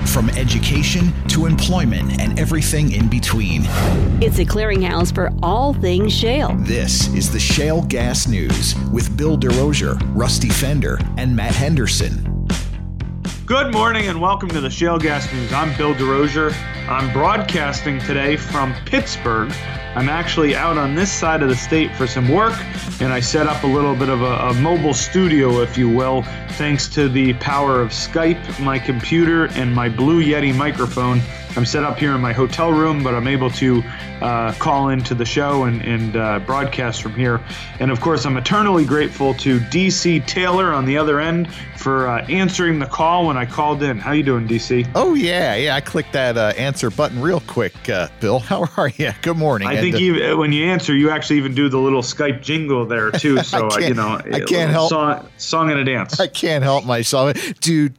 from education to employment and everything in between. It's a clearinghouse for all things shale. This is the Shale Gas News with Bill DeRosier, Rusty Fender, and Matt Henderson. Good morning and welcome to the Shale Gas News. I'm Bill DeRosier. I'm broadcasting today from Pittsburgh. I'm actually out on this side of the state for some work, and I set up a little bit of a mobile studio, if you will, thanks to the power of Skype, my computer, and my Blue Yeti microphone. I'm set up here in my hotel room, but I'm able to call into the show and broadcast from here. And of course, I'm eternally grateful to DC Taylor on the other end for answering the call when I called in. How you doing, DC? Oh, yeah. I clicked that answer button real quick, Bill. How are you? Good morning. I think when you answer, you actually even do the little Skype jingle there, too. So, I can't help. Song and a dance. I can't help myself. Do.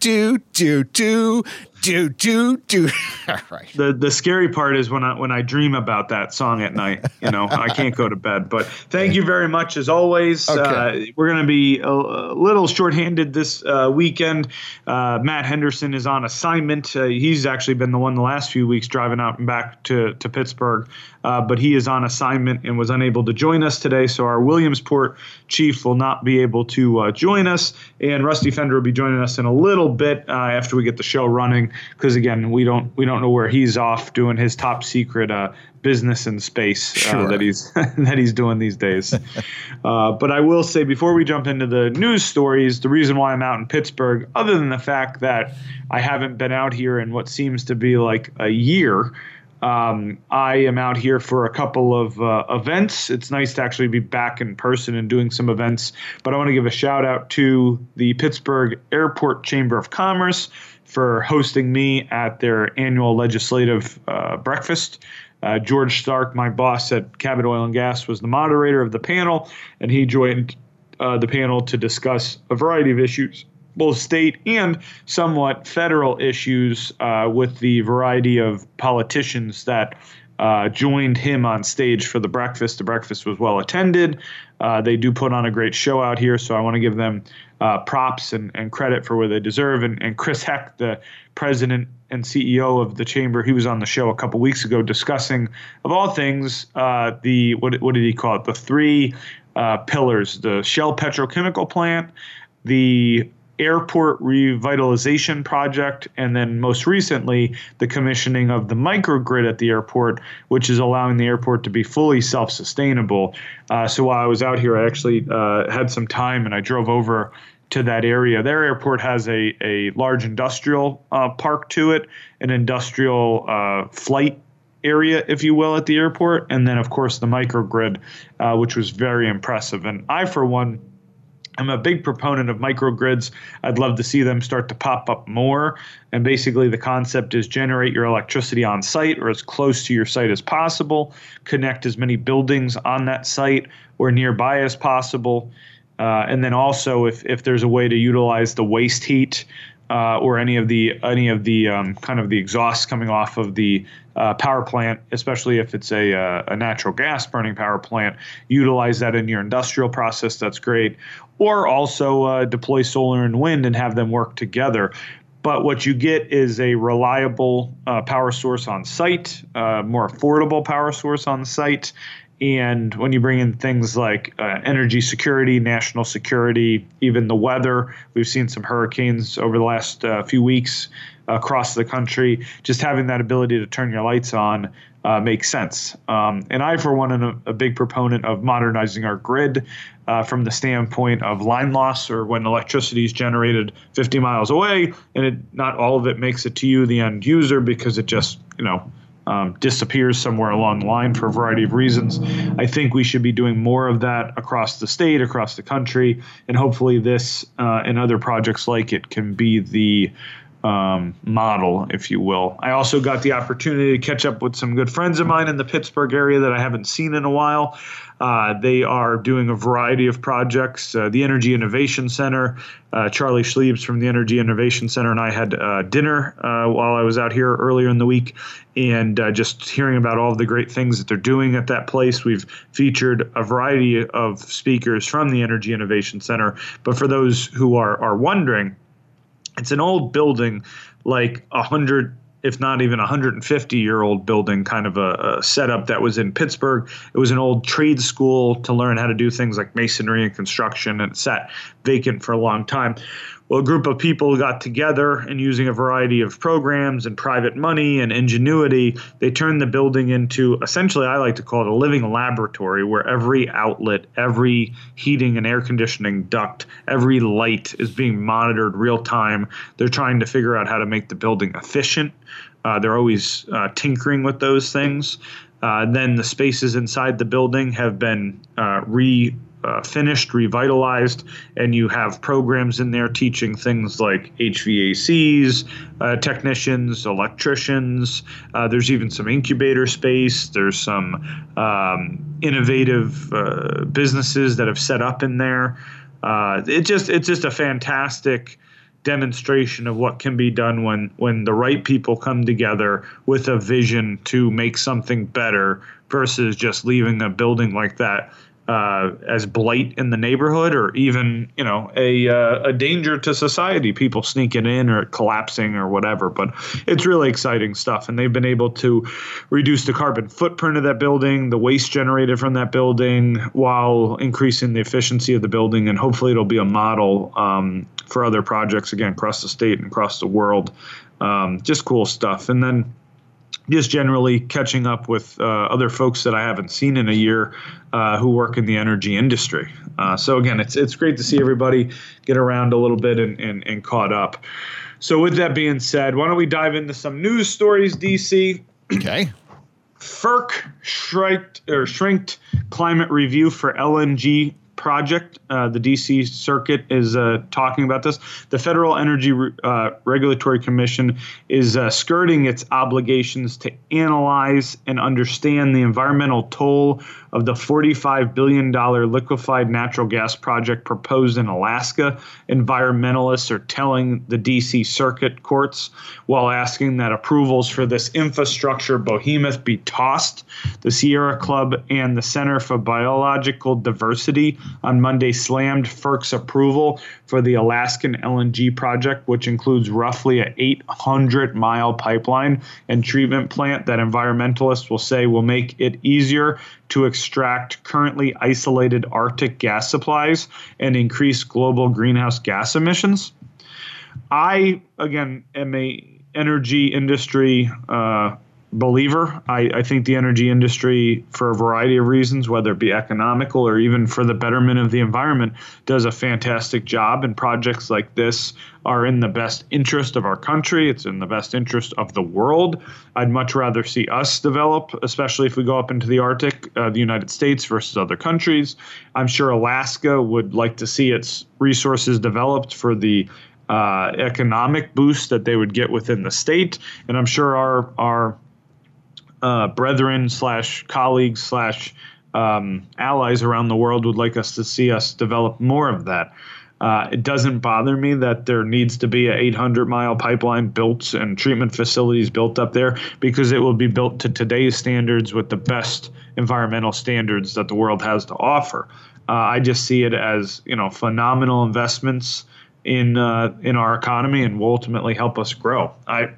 All right. The scary part is when I dream about that song at night. I can't go to bed. But thank you very much as always. Okay. We're going to be a little shorthanded this weekend. Matt Henderson is on assignment. He's actually been the one the last few weeks driving out and back to Pittsburgh. But he is on assignment and was unable to join us today. So our Williamsport chief will not be able to join us. And Rusty Fender will be joining us in a little bit after we get the show running. Because again, we don't know where he's off doing his top secret business in space that he's doing these days. But I will say before we jump into the news stories, the reason why I'm out in Pittsburgh, other than the fact that I haven't been out here in what seems to be like a year. I am out here for a couple of events. It's nice to actually be back in person and doing some events. But I want to give a shout out to the Pittsburgh Airport Chamber of Commerce for hosting me at their annual legislative breakfast. George Stark, my boss at Cabot Oil and Gas, was the moderator of the panel, and he joined the panel to discuss a variety of issues, both state and somewhat federal issues with the variety of politicians that joined him on stage for the breakfast. The breakfast was well attended. They do put on a great show out here, so I want to give them props and credit for where they deserve. And Chris Heck, the president and CEO of the chamber, he was on the show a couple weeks ago discussing, of all things, what did he call it? The three pillars: the Shell petrochemical plant, the airport revitalization project, and then most recently the commissioning of the microgrid at the airport, which is allowing the airport to be fully self-sustainable. So while I was out here, I actually had some time and I drove over to that area. Their airport has a large industrial park to it, an industrial flight area, if you will, at the airport, and then of course the microgrid, which was very impressive. And I, for one, I'm a big proponent of microgrids. I'd love to see them start to pop up more. And basically the concept is generate your electricity on site or as close to your site as possible, connect as many buildings on that site or nearby as possible. And then also if there's a way to utilize the waste heat or any of the kind of the exhaust coming off of the power plant, especially if it's a natural gas burning power plant, utilize that in your industrial process. That's great. Or also deploy solar and wind and have them work together. But what you get is a reliable power source on site, more affordable power source on site. And when you bring in things like energy security, national security, even the weather, we've seen some hurricanes over the last few weeks across the country. Just having that ability to turn your lights on makes sense. And I, for one, am a big proponent of modernizing our grid from the standpoint of line loss, or when electricity is generated 50 miles away and not all of it makes it to you, the end user, because it just, disappears somewhere along the line for a variety of reasons. I think we should be doing more of that across the state, across the country, and hopefully this and other projects like it can be the model, if you will. I also got the opportunity to catch up with some good friends of mine in the Pittsburgh area that I haven't seen in a while. They are doing a variety of projects. The Energy Innovation Center, Charlie Schliebs from the Energy Innovation Center and I had dinner while I was out here earlier in the week, and just hearing about all of the great things that they're doing at that place. We've featured a variety of speakers from the Energy Innovation Center. But for those who are wondering, It's an old building, like 100, if not even 150-year-old building, kind of a setup that was in Pittsburgh. It was an old trade school to learn how to do things like masonry and construction, and it sat vacant for a long time. Well, a group of people got together, and using a variety of programs and private money and ingenuity, they turned the building into, essentially, I like to call it a living laboratory, where every outlet, every heating and air conditioning duct, every light is being monitored real time. They're trying to figure out how to make the building efficient. They're always tinkering with those things. Then the spaces inside the building have been finished, revitalized, and you have programs in there teaching things like HVACs, technicians, electricians. There's even some incubator space. There's some innovative businesses that have set up in there. It's just a fantastic demonstration of what can be done when the right people come together with a vision to make something better versus just leaving a building like that as blight in the neighborhood, or even, a danger to society, people sneaking in or collapsing or whatever. But it's really exciting stuff. And they've been able to reduce the carbon footprint of that building, the waste generated from that building, while increasing the efficiency of the building. And hopefully it'll be a model for other projects, again, across the state and across the world. Just cool stuff. And then just generally catching up with other folks that I haven't seen in a year who work in the energy industry. So again, it's great to see everybody get around a little bit and caught up. So with that being said, why don't we dive into some news stories, DC? Okay. FERC shrinked climate review for LNG project. The DC Circuit is talking about this. The Federal Energy Regulatory Commission is skirting its obligations to analyze and understand the environmental toll of the $45 billion liquefied natural gas project proposed in Alaska. Environmentalists are telling the DC Circuit courts, while asking that approvals for this infrastructure behemoth be tossed. The Sierra Club and the Center for Biological Diversity on Monday slammed FERC's approval for the Alaskan LNG project, which includes roughly an 800-mile pipeline and treatment plant that environmentalists will say will make it easier to extract currently isolated Arctic gas supplies and increase global greenhouse gas emissions. I, again, am a energy industry believer. I think the energy industry, for a variety of reasons, whether it be economical or even for the betterment of the environment, does a fantastic job. And projects like this are in the best interest of our country. It's in the best interest of the world. I'd much rather see us develop, especially if we go up into the Arctic, the United States versus other countries. I'm sure Alaska would like to see its resources developed for the economic boost that they would get within the state. And I'm sure our brethren / colleagues / allies around the world would like us to see us develop more of that. It doesn't bother me that there needs to be a 800-mile pipeline built and treatment facilities built up there, because it will be built to today's standards with the best environmental standards that the world has to offer. I just see it as, phenomenal investments in our economy, and will ultimately help us grow.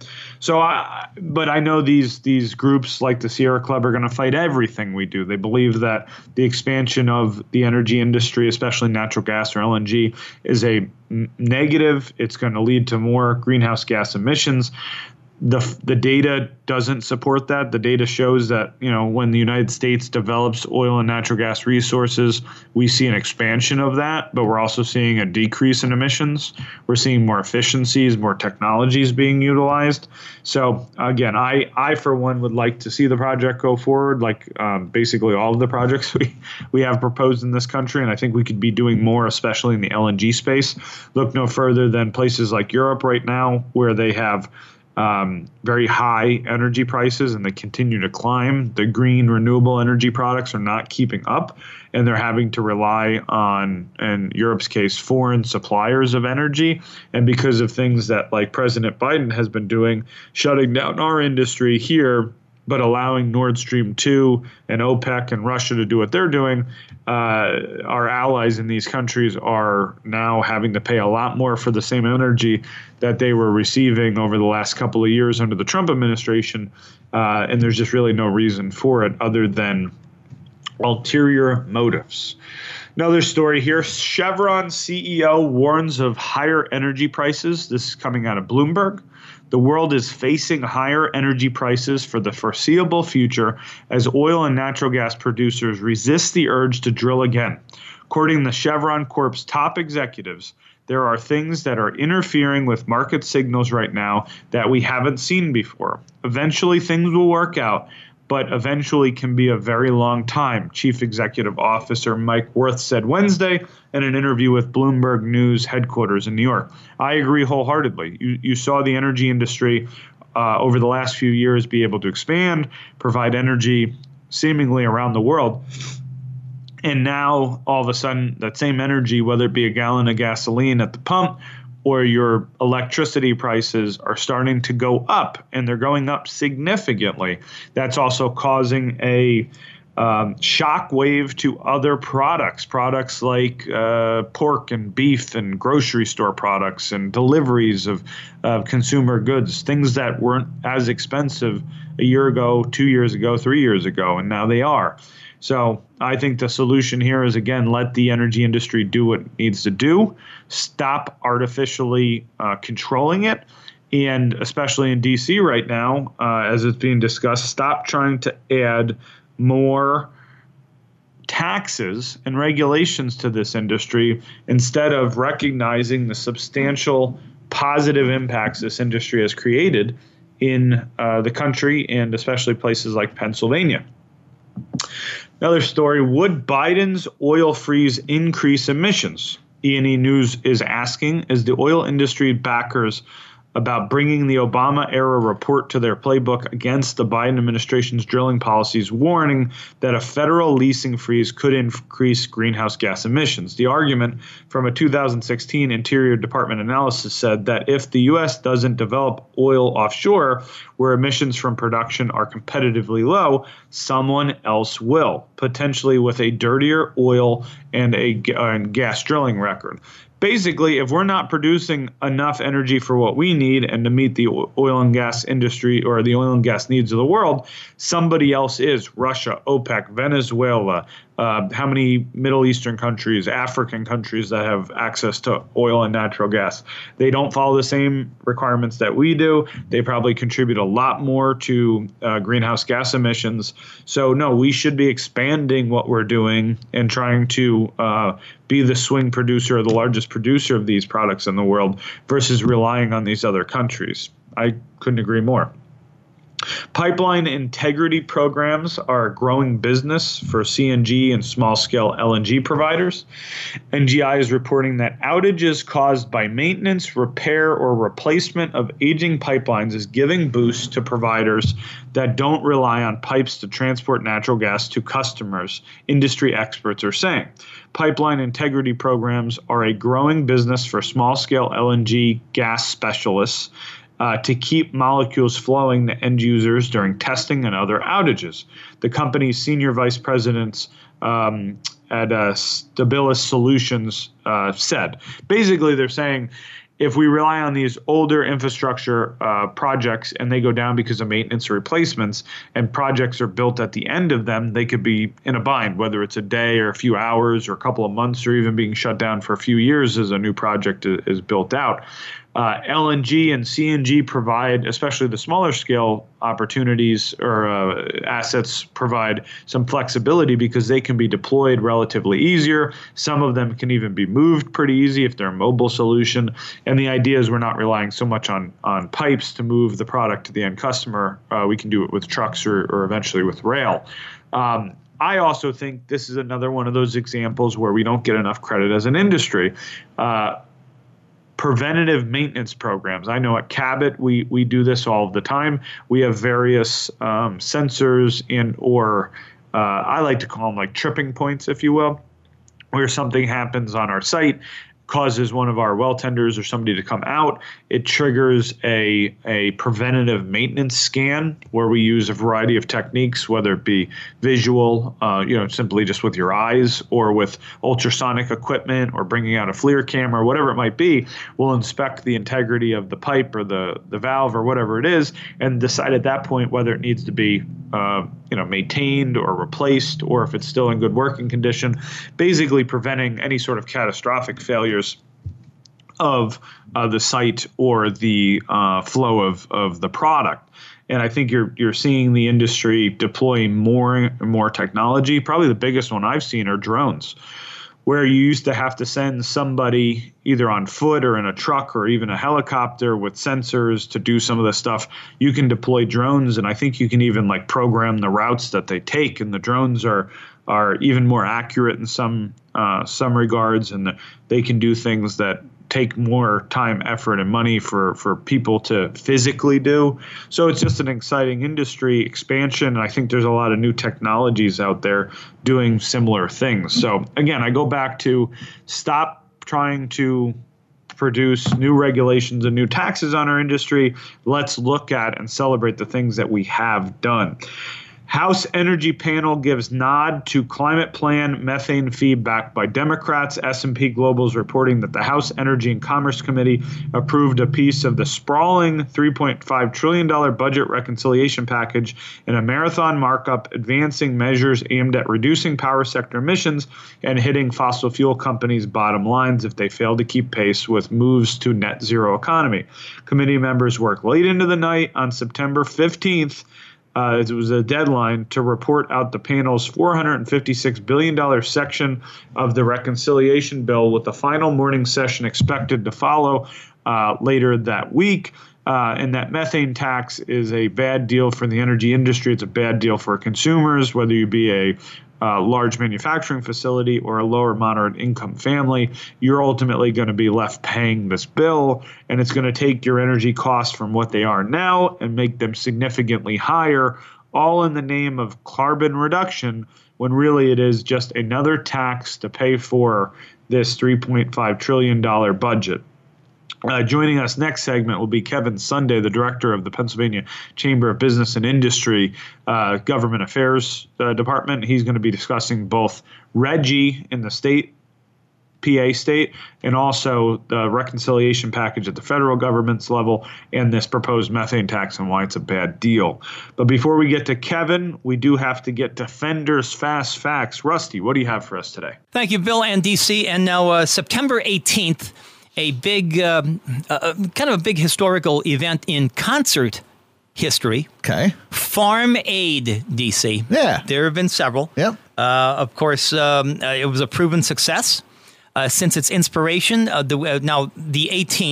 But I know these groups like the Sierra Club are going to fight everything we do. They believe that the expansion of the energy industry, especially natural gas or LNG, is a negative. It's going to lead to more greenhouse gas emissions. The data doesn't support that. The data shows that, when the United States develops oil and natural gas resources, we see an expansion of that, but we're also seeing a decrease in emissions. We're seeing more efficiencies, more technologies being utilized. So again, I for one would like to see the project go forward, like basically all of the projects we have proposed in this country. And I think we could be doing more, especially in the LNG space. Look no further than places like Europe right now, where they have very high energy prices and they continue to climb. The green renewable energy products are not keeping up, and they're having to rely on, in Europe's case, foreign suppliers of energy. And because of things that like President Biden has been doing, shutting down our industry here, but allowing Nord Stream 2 and OPEC and Russia to do what they're doing, our allies in these countries are now having to pay a lot more for the same energy that they were receiving over the last couple of years under the Trump administration. And there's just really no reason for it other than ulterior motives. Another story here. Chevron CEO warns of higher energy prices. This is coming out of Bloomberg. The world is facing higher energy prices for the foreseeable future as oil and natural gas producers resist the urge to drill again. According to Chevron Corp's top executives, there are things that are interfering with market signals right now that we haven't seen before. Eventually, things will work out, but eventually can be a very long time, Chief Executive Officer Mike Wirth said Wednesday in an interview with Bloomberg News headquarters in New York. I agree wholeheartedly. You saw the energy industry over the last few years be able to expand, provide energy seemingly around the world. And now, all of a sudden, that same energy, whether it be a gallon of gasoline at the pump or your electricity prices, are starting to go up, and they're going up significantly. That's also causing a shock wave to other products like pork and beef and grocery store products and deliveries of consumer goods, things that weren't as expensive a year ago, 2 years ago, 3 years ago, and now they are. So I think the solution here is, again, let the energy industry do what it needs to do, stop artificially controlling it, and especially in D.C. right now, as it's being discussed, stop trying to add more taxes and regulations to this industry instead of recognizing the substantial positive impacts this industry has created in the country and especially places like Pennsylvania. Another story, would Biden's oil freeze increase emissions? E&E News is asking, as the oil industry backers about bringing the Obama-era report to their playbook against the Biden administration's drilling policies, warning that a federal leasing freeze could increase greenhouse gas emissions. The argument from a 2016 Interior Department analysis said that if the U.S. doesn't develop oil offshore, where emissions from production are competitively low, someone else will, potentially with a dirtier oil and a gas drilling record. Basically, if we're not producing enough energy for what we need and to meet the oil and gas industry or the oil and gas needs of the world, somebody else is. Russia, OPEC, Venezuela, how many Middle Eastern countries, African countries that have access to oil and natural gas. They don't follow the same requirements that we do. They probably contribute a lot more to greenhouse gas emissions. So, no, we should be expanding what we're doing and trying to be the swing producer or the largest producer of these products in the world versus relying on these other countries. I couldn't agree more. Pipeline integrity programs are a growing business for CNG and small-scale LNG providers. NGI is reporting that outages caused by maintenance, repair, or replacement of aging pipelines is giving boosts to providers that don't rely on pipes to transport natural gas to customers, industry experts are saying. Pipeline integrity programs are a growing business for small-scale LNG gas specialists to keep molecules flowing to end users during testing and other outages. The company's senior vice presidents at Stabilis Solutions said. Basically, they're saying if we rely on these older infrastructure projects and they go down because of maintenance or replacements and projects are built at the end of them, they could be in a bind, whether it's a day or a few hours or a couple of months or even being shut down for a few years as a new project is built out. LNG and CNG provide, especially the smaller scale opportunities or assets, provide some flexibility because they can be deployed relatively easier. Some of them can even be moved pretty easy if they're a mobile solution. And the idea is we're not relying so much on pipes to move the product to the end customer. We can do it with trucks or eventually with rail. I also think this is another one of those examples where we don't get enough credit as an industry. Preventative maintenance programs. I know at Cabot we do this all the time. We have various sensors or I like to call them like tripping points, if you will, where something happens on our site, causes one of our well tenders or somebody to come out, it triggers a preventative maintenance scan where we use a variety of techniques, whether it be visual, simply just with your eyes, or with ultrasonic equipment, or bringing out a FLIR camera, whatever it might be. We'll inspect the integrity of the pipe or the valve or whatever it is, and decide at that point whether it needs to be maintained or replaced, or if it's still in good working condition, basically preventing any sort of catastrophic failures of the site or the flow of the product. And I think you're seeing the industry deploy more and more technology. Probably the biggest one I've seen are drones, where you used to have to send somebody either on foot or in a truck or even a helicopter with sensors to do some of the stuff. You can deploy drones, and I think you can even program the routes that they take. And the drones are even more accurate in some regards, and they can do things that take more time, effort, and money for people to physically do. So it's just an exciting industry expansion. And I think there's a lot of new technologies out there doing similar things. So again, I go back to stop trying to produce new regulations and new taxes on our industry. Let's look at and celebrate the things that we have done. House Energy Panel gives nod to climate plan methane feedback by Democrats. S&P Global is reporting that the House Energy and Commerce Committee approved a piece of the sprawling $3.5 trillion budget reconciliation package in a marathon markup, advancing measures aimed at reducing power sector emissions and hitting fossil fuel companies' bottom lines if they fail to keep pace with moves to net zero economy. Committee members worked late into the night on September 15th. It was a deadline to report out the panel's $456 billion section of the reconciliation bill, with the final morning session expected to follow later that week. And that methane tax is a bad deal for the energy industry. It's a bad deal for consumers, whether you be a large manufacturing facility or a lower moderate income family. You're ultimately going to be left paying this bill, and it's going to take your energy costs from what they are now and make them significantly higher, all in the name of carbon reduction, when really it is just another tax to pay for this $3.5 trillion budget. Joining us next segment will be Kevin Sunday, the director of the Pennsylvania Chamber of Business and Industry Government Affairs Department. He's going to be discussing both RGGI in the state, PA state, and also the reconciliation package at the federal government's level and this proposed methane tax and why it's a bad deal. But before we get to Kevin, we do have to get to Fender's Fast Facts. Rusty, what do you have for us today? Thank you, Bill and DC. And now September 18th, a big, kind of a big historical event in concert history. Okay. Farm Aid, DC. Yeah. There have been several. Yep. Of course, it was a proven success since its inspiration. Now, the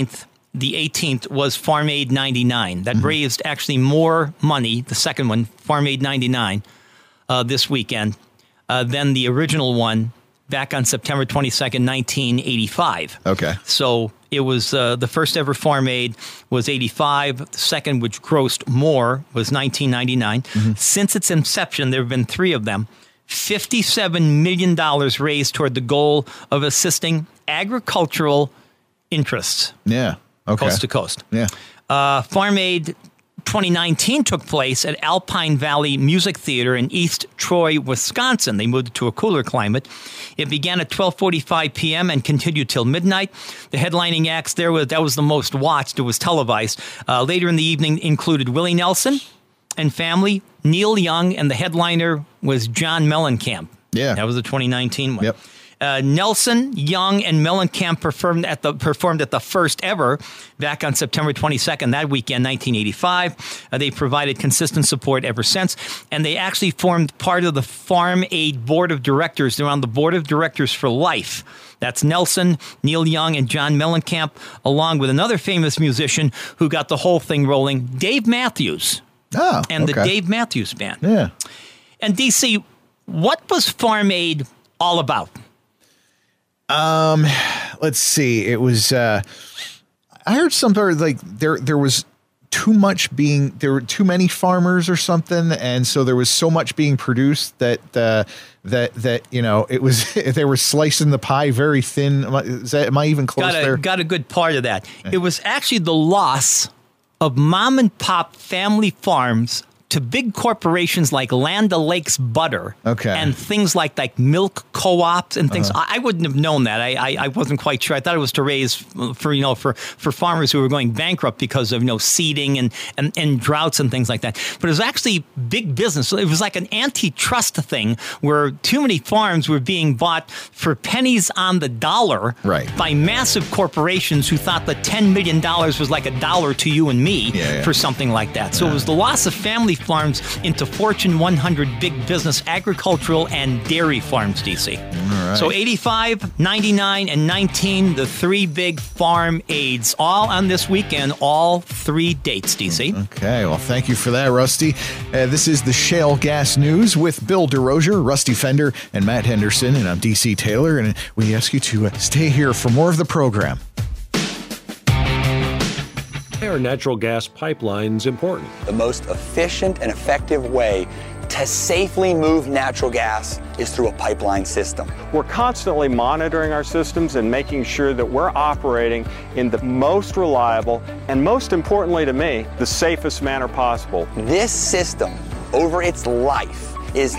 18th was Farm Aid 99. That raised actually more money, the second one, Farm Aid 99, this weekend, than the original one back on September 22nd, 1985. Okay. So it was the first ever Farm Aid was 85. The second, which grossed more, was 1999. Since its inception, there have been three of them. $57 million raised toward the goal of assisting agricultural interests. Yeah. Okay. Coast to coast. Yeah. Farm Aid 2019 took place at Alpine Valley Music Theater in East Troy, Wisconsin. They moved it to a cooler climate. It began at 12:45 p.m. and continued till midnight. The headlining acts that was the most watched. It was televised. Later in the evening included Willie Nelson and family, Neil Young, and the headliner was John Mellencamp. Yeah. That was the 2019 one. Yep. Nelson, Young, and Mellencamp performed at the first ever back on September 22nd, that weekend, 1985. They provided consistent support ever since, and they actually formed part of the Farm Aid Board of Directors. They're on the Board of Directors for life. That's Nelson, Neil Young, and John Mellencamp, along with another famous musician who got the whole thing rolling, Dave Matthews. Oh, and okay. the Dave Matthews Band. Yeah. And DC, what was Farm Aid all about? Let's see. It was, I heard somewhere like there was there were too many farmers or something, and so there was so much being produced that it was they were slicing the pie very thin. Am I even close there? Got a good part of that. It was actually the loss of mom and pop family farms to big corporations like Land O'Lakes Butter, and things like milk co-ops and things. I wouldn't have known that. I wasn't quite sure. I thought it was to raise for farmers who were going bankrupt because of seeding and droughts and things like that. But it was actually big business. It was like an antitrust thing where too many farms were being bought for pennies on the dollar by massive corporations who thought that $10 million was like $1 to you and me for something like that. So it was the loss of family farms into Fortune 100 big business agricultural and dairy farms, DC. All right. So 85, 99, and 19, the three big farm aids, all on this weekend, all 3 dates, DC. Okay, well, thank you for that, Rusty. This is the Shale Gas News with Bill DeRosier, Rusty Fender, and Matt Henderson, and I'm DC Taylor, and we ask you to stay here for more of the program. Why are natural gas pipelines important? The most efficient and effective way to safely move natural gas is through a pipeline system. We're constantly monitoring our systems and making sure that we're operating in the most reliable and, most importantly to me, the safest manner possible. This system, over its life, is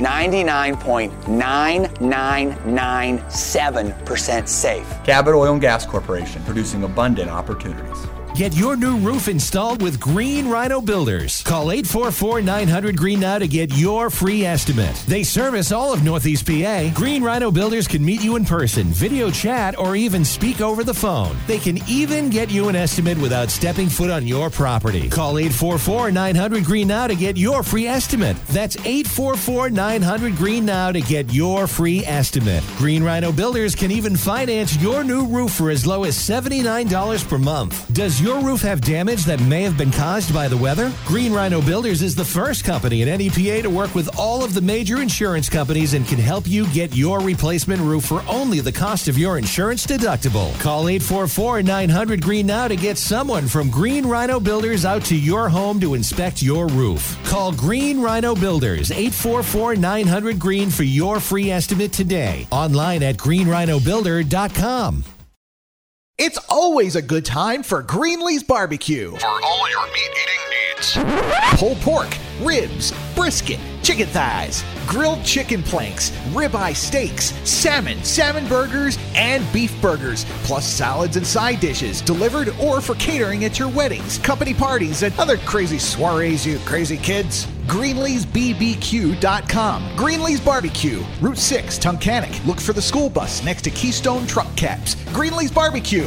99.9997% safe. Cabot Oil and Gas Corporation, producing abundant opportunities. Get your new roof installed with Green Rhino Builders. Call 844-900-GREEN now to get your free estimate. They service all of Northeast PA. Green Rhino Builders can meet you in person, video chat, or even speak over the phone. They can even get you an estimate without stepping foot on your property. Call 844-900-GREEN now to get your free estimate. That's 844-900-GREEN now to get your free estimate. Green Rhino Builders can even finance your new roof for as low as $79 per month. Does your roof have damage that may have been caused by the weather? Green Rhino Builders is the first company in NEPA to work with all of the major insurance companies and can help you get your replacement roof for only the cost of your insurance deductible. Call 844-900-GREEN now to get someone from Green Rhino Builders out to your home to inspect your roof. Call Green Rhino Builders, 844-900-GREEN for your free estimate today. Online at greenrhinobuilder.com. It's always a good time for Greenlee's Barbecue. For all your meat-eating needs. Pulled pork, ribs, brisket, chicken thighs, grilled chicken planks, ribeye steaks, salmon burgers, and beef burgers, plus salads and side dishes delivered or for catering at your weddings, company parties, and other crazy soirees, you crazy kids. GreenleesBBQ.com. Greenlee's Barbecue, Route 6, Tunkhannock. Look for the school bus next to Keystone Truck Caps. Greenlee's Barbecue.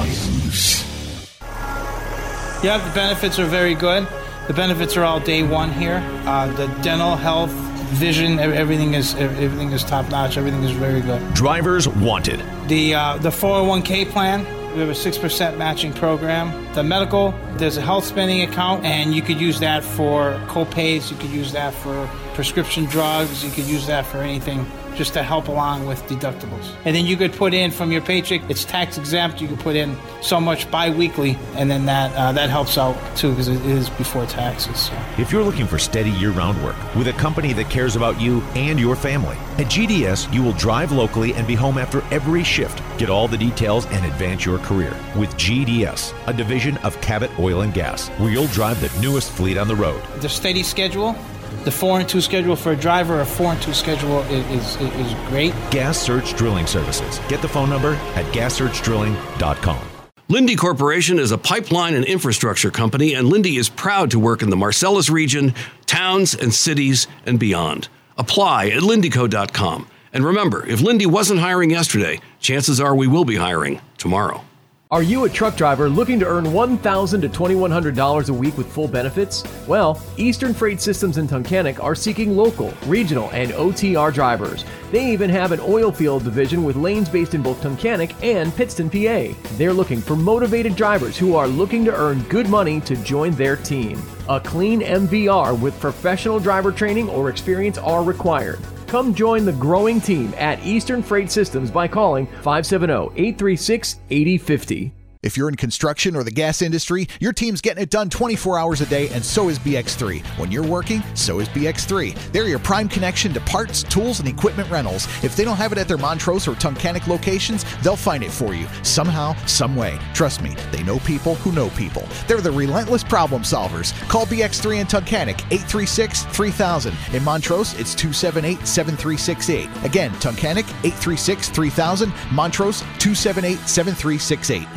Yeah, the benefits are very good. The benefits are all day one here. The dental, health, vision, everything is top notch. Everything is very good. Drivers wanted. The 401k plan. We have a 6% matching program. The medical, there's a health spending account, and you could use that for co-pays. You could use that for prescription drugs. You could use that for anything just to help along with deductibles. And then you could put in from your paycheck, it's tax exempt. You could put in so much bi-weekly, and then that helps out too because it is before taxes. So. If you're looking for steady year-round work with a company that cares about you and your family, at GDS, you will drive locally and be home after every shift. Get all the details and advance your career with GDS, a division of Cabot Oil and Gas, where you'll drive the newest fleet on the road. The steady schedule, the 4-and-2 schedule for a driver, a 4-and-2 schedule is great. Gas Search Drilling Services. Get the phone number at gassearchdrilling.com. Linde Corporation is a pipeline and infrastructure company, and Linde is proud to work in the Marcellus region, towns and cities, and beyond. Apply at lindeco.com. And remember, if Linde wasn't hiring yesterday, chances are we will be hiring tomorrow. Are you a truck driver looking to earn $1,000 to $2,100 a week with full benefits? Well, Eastern Freight Systems in Tunkhannock are seeking local, regional, and OTR drivers. They even have an oil field division with lanes based in both Tunkhannock and Pittston, PA. They're looking for motivated drivers who are looking to earn good money to join their team. A clean MVR with professional driver training or experience are required. Come join the growing team at Eastern Freight Systems by calling 570-836-8050. If you're in construction or the gas industry, your team's getting it done 24 hours a day, and so is BX3. When you're working, so is BX3. They're your prime connection to parts, tools, and equipment rentals. If they don't have it at their Montrose or Tunkhannock locations, they'll find it for you, somehow, some way. Trust me, they know people who know people. They're the relentless problem solvers. Call BX3 in Tunkhannock, 836-3000. In Montrose, it's 278-7368. Again, Tunkhannock, 836-3000. Montrose, 278-7368.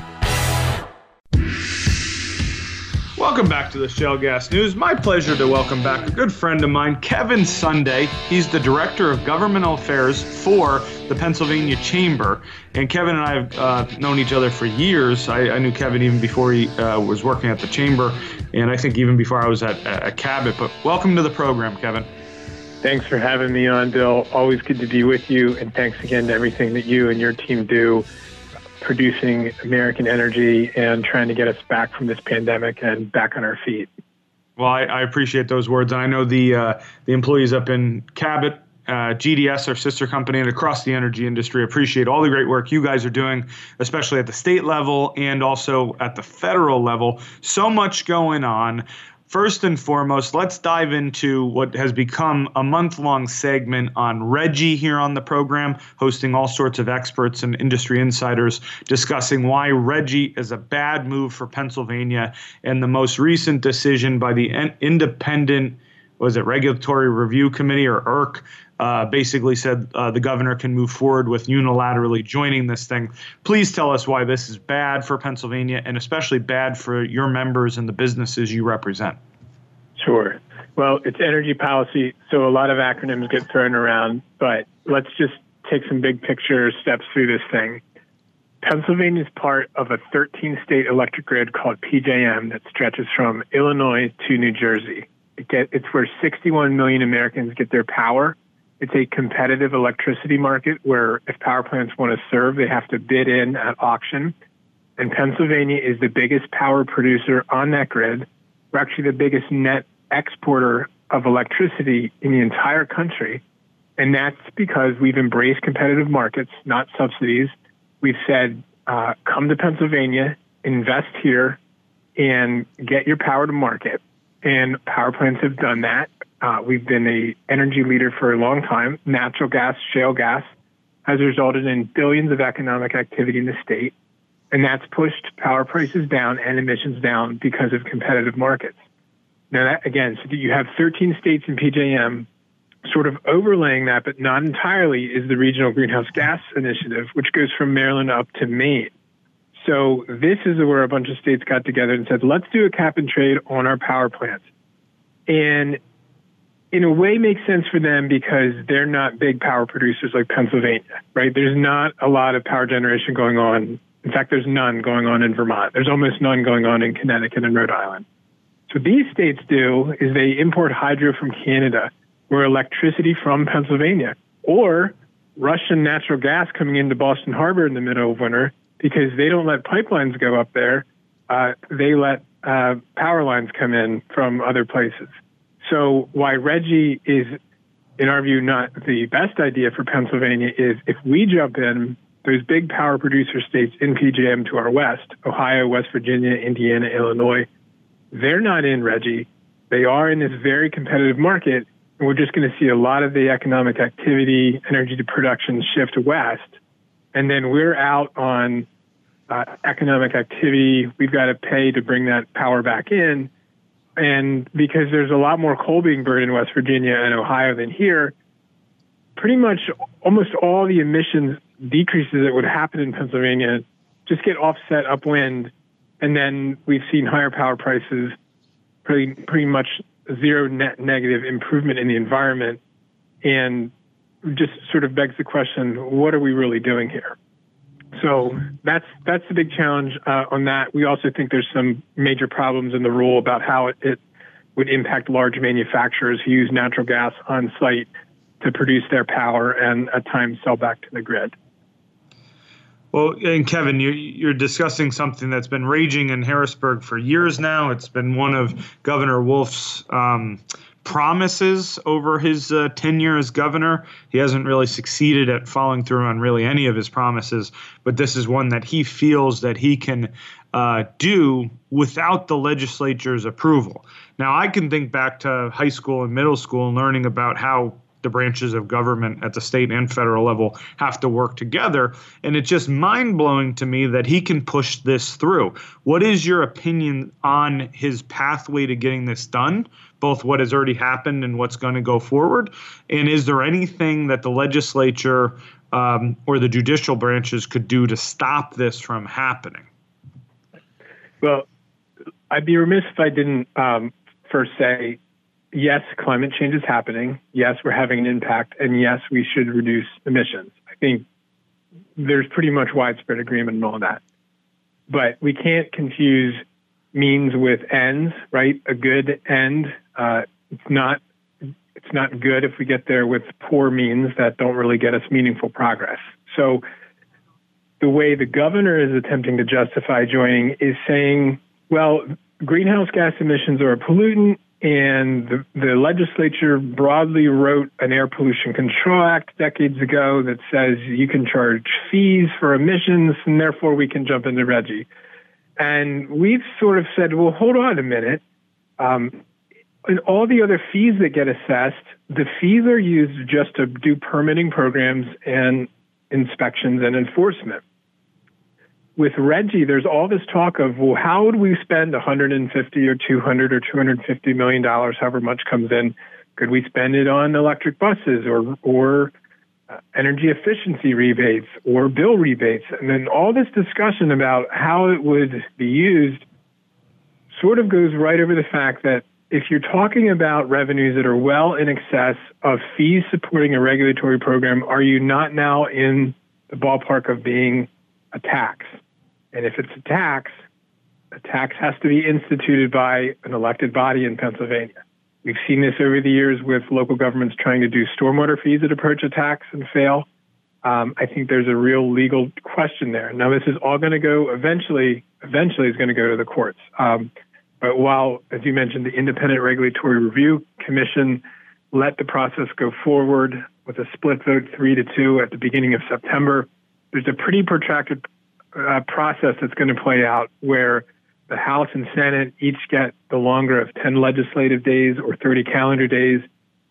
Welcome back to the Shale Gas News. My pleasure to welcome back a good friend of mine, Kevin Sunday. He's the Director of Governmental Affairs for the Pennsylvania Chamber. And Kevin and I have known each other for years. I knew Kevin even before he was working at the Chamber, and I think even before I was at Cabot. But welcome to the program, Kevin. Thanks for having me on, Bill. Always good to be with you, and thanks again to everything that you and your team do, producing American energy and trying to get us back from this pandemic and back on our feet. Well, I appreciate those words. And I know the employees up in Cabot, GDS, our sister company, and across the energy industry appreciate all the great work you guys are doing, especially at the state level and also at the federal level. So much going on. First and foremost, let's dive into what has become a month-long segment on RGGI here on the program, hosting all sorts of experts and industry insiders discussing why RGGI is a bad move for Pennsylvania, and the most recent decision by the independent, Regulatory Review Committee, or IRC, basically said the governor can move forward with unilaterally joining this thing. Please tell us why this is bad for Pennsylvania and especially bad for your members and the businesses you represent. Sure. Well, it's energy policy, so a lot of acronyms get thrown around, but let's just take some big picture steps through this thing. Pennsylvania is part of a 13-state electric grid called PJM that stretches from Illinois to New Jersey. It's where 61 million Americans get their power. It's a competitive electricity market where if power plants want to serve, they have to bid in at auction. And Pennsylvania is the biggest power producer on that grid. We're actually the biggest net exporter of electricity in the entire country. And that's because we've embraced competitive markets, not subsidies. We've said, come to Pennsylvania, invest here, and get your power to market. And power plants have done that. We've been an energy leader for a long time. Natural gas, shale gas, has resulted in billions of economic activity in the state. And that's pushed power prices down and emissions down because of competitive markets. Now, that, again, so you have 13 states in PJM. Sort of overlaying that, but not entirely, is the Regional Greenhouse Gas Initiative, which goes from Maryland up to Maine. So this is where a bunch of states got together and said, let's do a cap and trade on our power plants. And in a way makes sense for them because they're not big power producers like Pennsylvania, right? There's not a lot of power generation going on. In fact, there's none going on in Vermont. There's almost none going on in Connecticut and Rhode Island. So what these states do is they import hydro from Canada or electricity from Pennsylvania or Russian natural gas coming into Boston Harbor in the middle of winter because they don't let pipelines go up there. They let power lines come in from other places. So why RGGI is, in our view, not the best idea for Pennsylvania is if we jump in, those big power producer states in PJM to our west, Ohio, West Virginia, Indiana, Illinois, they're not in RGGI. They are in this very competitive market, and we're just going to see a lot of the economic activity, energy to production shift west. And then we're out on economic activity. We've got to pay to bring that power back in. And because there's a lot more coal being burned in West Virginia and Ohio than here, pretty much almost all the emissions decreases that would happen in Pennsylvania just get offset upwind. And then we've seen higher power prices, pretty much zero net negative improvement in the environment. And just sort of begs the question, what are we really doing here? So that's the big challenge on that. We also think there's some major problems in the rule about how it would impact large manufacturers who use natural gas on site to produce their power and at times sell back to the grid. Well, and Kevin, you're discussing something that's been raging in Harrisburg for years now. It's been one of Governor Wolf's promises over his tenure as governor. He hasn't really succeeded at following through on really any of his promises, but this is one that he feels that he can do without the legislature's approval. Now, I can think back to high school and middle school and learning about how the branches of government at the state and federal level have to work together. And it's just mind-blowing to me that he can push this through. What is your opinion on his pathway to getting this done, both what has already happened and what's going to go forward? And is there anything that the legislature or the judicial branches could do to stop this from happening? Well, I'd be remiss if I didn't first say, yes, climate change is happening. Yes, we're having an impact. And yes, we should reduce emissions. I think there's pretty much widespread agreement on all that. But we can't confuse means with ends, right? A good end, it's not good if we get there with poor means that don't really get us meaningful progress. So the way the governor is attempting to justify joining is saying, well, greenhouse gas emissions are a pollutant, and the legislature broadly wrote an Air Pollution Control Act decades ago that says you can charge fees for emissions, and therefore we can jump into RGGI. And we've sort of said, well, hold on a minute. And all the other fees that get assessed, the fees are used just to do permitting programs and inspections and enforcement. With RGGI, there's all this talk of, well, how would we spend $150 or $200 or $250 million, however much comes in? Could we spend it on electric buses or energy efficiency rebates or bill rebates? And then all this discussion about how it would be used sort of goes right over the fact that if you're talking about revenues that are well in excess of fees supporting a regulatory program, are you not now in the ballpark of being a tax? And if it's a tax has to be instituted by an elected body in Pennsylvania. We've seen this over the years with local governments trying to do stormwater fees that approach a tax and fail. I think there's a real legal question there. Now, this is all going to go eventually is going to go to the courts. But while, as you mentioned, the Independent Regulatory Review Commission let the process go forward with a split vote 3-2 at the beginning of September, there's a pretty protracted process that's going to play out where the House and Senate each get the longer of 10 legislative days or 30 calendar days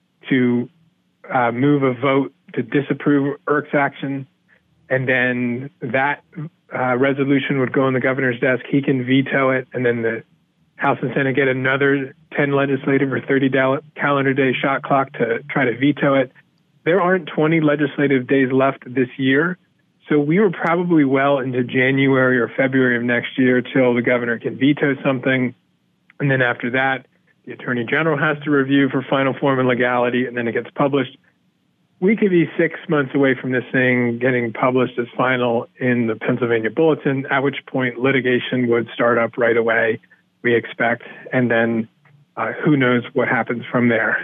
to move a vote to disapprove ERC's action. And then that resolution would go on the governor's desk. He can veto it. And then the House and Senate get another 10 legislative or 30 calendar day shot clock to try to veto it. There aren't 20 legislative days left this year. So we were probably well into January or February of next year till the governor can veto something. And then after that, the attorney general has to review for final form and legality, and then it gets published. We could be 6 months away from this thing getting published as final in the Pennsylvania Bulletin, at which point litigation would start up right away, we expect. And then who knows what happens from there.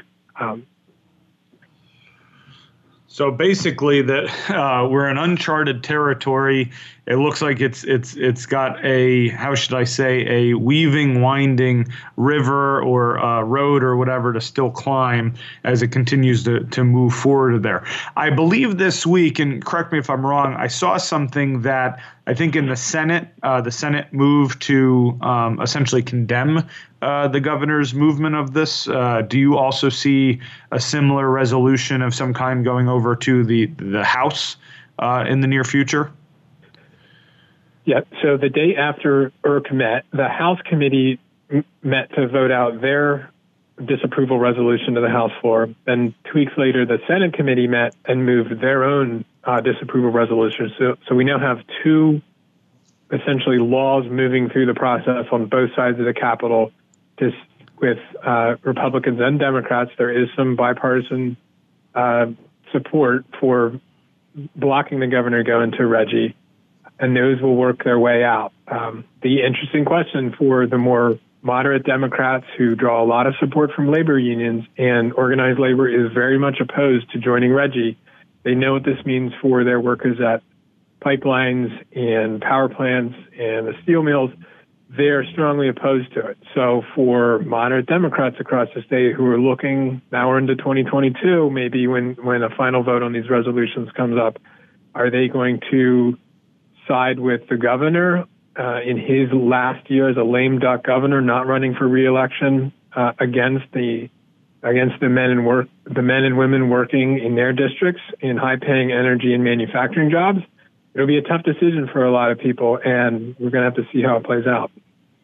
So basically, that we're in uncharted territory. It looks like it's got a, how should I say, a weaving, winding river or road or whatever to still climb as it continues to move forward there. I believe this week, and correct me if I'm wrong, I saw something that I think in the Senate moved to essentially condemn the governor's movement of this. Do you also see a similar resolution of some kind going over to the House in the near future? Yeah, so the day after ERC met, the House committee met to vote out their disapproval resolution to the House floor. Then 2 weeks later, the Senate committee met and moved their own disapproval resolution. So we now have two essentially laws moving through the process on both sides of the Capitol. With Republicans and Democrats, there is some bipartisan support for blocking the governor going to RGGI, and those will work their way out. The interesting question for the more moderate Democrats who draw a lot of support from labor unions and organized labor is very much opposed to joining RGGI. They know what this means for their workers at pipelines and power plants and the steel mills. They're strongly opposed to it. So for moderate Democrats across the state who are looking, now we're into 2022, maybe when a final vote on these resolutions comes up, are they going to side with the governor in his last year as a lame duck governor, not running for re-election against the men and women working in their districts in high-paying energy and manufacturing jobs. It'll be a tough decision for a lot of people, and we're going to have to see how it plays out.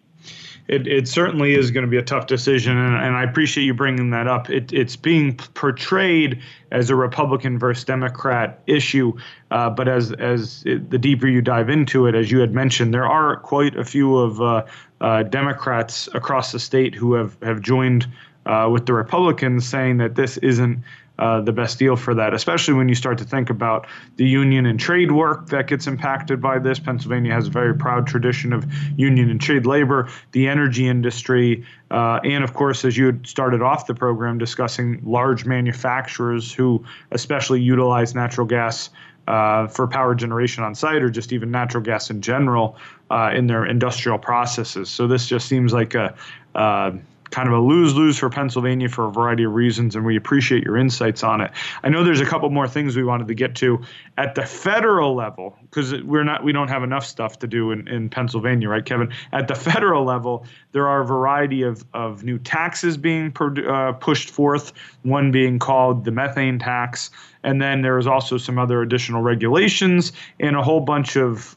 It certainly is going to be a tough decision, and I appreciate you bringing that up. It's being portrayed as a Republican versus Democrat issue, but as the deeper you dive into it, as you had mentioned, there are quite a few of Democrats across the state who have joined with the Republicans, saying that this isn't the best deal for that, especially when you start to think about the union and trade work that gets impacted by this. Pennsylvania has a very proud tradition of union and trade labor, the energy industry, and of course, as you had started off the program discussing large manufacturers who especially utilize natural gas for power generation on site, or just even natural gas in general in their industrial processes. So this just seems like a kind of a lose-lose for Pennsylvania for a variety of reasons, and we appreciate your insights on it. I know there's a couple more things we wanted to get to at the federal level, because we don't have enough stuff to do in Pennsylvania, right, Kevin? At the federal level, there are a variety of new taxes being pushed forth, one being called the methane tax, and then there is also some other additional regulations and a whole bunch of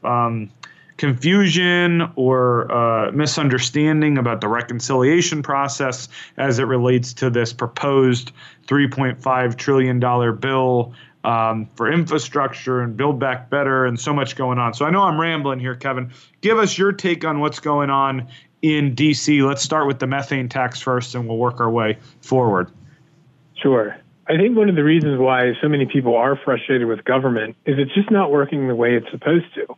confusion or misunderstanding about the reconciliation process as it relates to this proposed $3.5 trillion bill for infrastructure and Build Back Better, and so much going on. So I know I'm rambling here, Kevin. Give us your take on what's going on in D.C. Let's start with the methane tax first, and we'll work our way forward. Sure. I think one of the reasons why so many people are frustrated with government is it's just not working the way it's supposed to.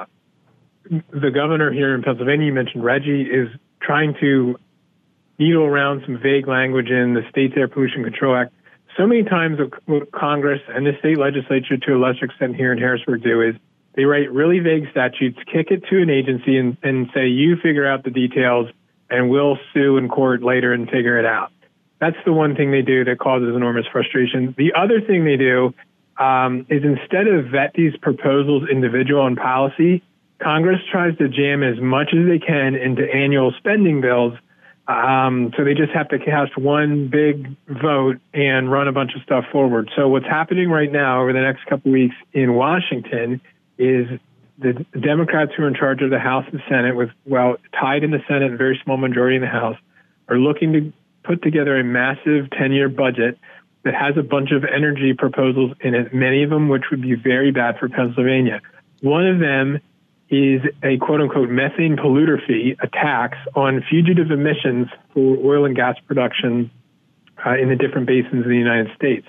The governor here in Pennsylvania, you mentioned Reggie, is trying to needle around some vague language in the State's Air Pollution Control Act. So many times what Congress and the state legislature, to a lesser extent here in Harrisburg, do is they write really vague statutes, kick it to an agency, and say, you figure out the details, and we'll sue in court later and figure it out. That's the one thing they do that causes enormous frustration. The other thing they do is instead of vet these proposals individual on policy, Congress tries to jam as much as they can into annual spending bills, so they just have to cast one big vote and run a bunch of stuff forward. So what's happening right now over the next couple of weeks in Washington is the Democrats who are in charge of the House and Senate, tied in the Senate, a very small majority in the House, are looking to put together a massive 10-year budget that has a bunch of energy proposals in it, many of them which would be very bad for Pennsylvania. One of them is a quote-unquote methane polluter fee, a tax on fugitive emissions for oil and gas production in the different basins of the United States.